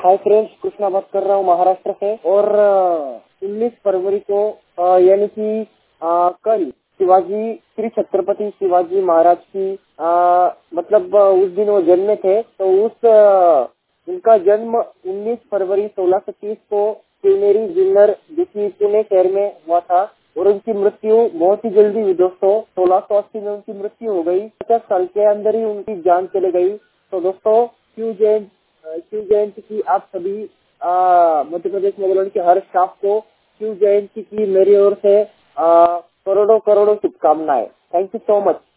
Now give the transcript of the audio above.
Hi friends, Krishna बात कर रहा हूँ महाराष्ट्र से। और 19 फरवरी को यानी कि कल शिवाजी श्री छत्रपति शिवाजी महाराज की मतलब उस दिन वो जन्मे थे। तो उनका जन्म 19 फरवरी 1630 को शिवनेरी जिन्नर जिसकी पुणे शहर में हुआ था। और उनकी मृत्यु बहुत ही जल्दी हुई दोस्तों, 1680 में उनकी मृत्यु हो गई। 50 साल के अंदर ही उनकी जान चली गई। तो दोस्तों शिव जयंती की आप सभी मध्य प्रदेश नवोदय के हर स्टाफ को शिव जयंती की मेरी ओर से करोड़ों करोड़ों शुभकामनाएं। Thank you so much.